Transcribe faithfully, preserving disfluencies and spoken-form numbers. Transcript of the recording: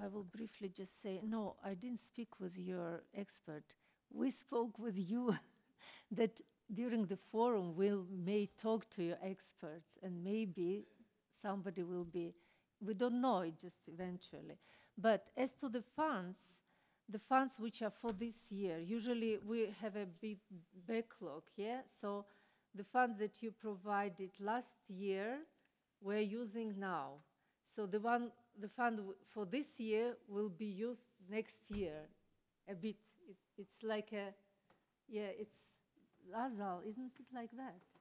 I will briefly just say, no, I didn't speak with your expert. We spoke with you that during the forum we'll may talk to your experts and maybe somebody will be, we don't know it just eventually. But as to the funds, the funds which are for this year, usually we have a big backlog, yeah? So the funds that you provided last year, we're using now. So the one, the fund w- for this year will be used next year a bit. It, it's like a, yeah, it's Lazal, isn't it like that?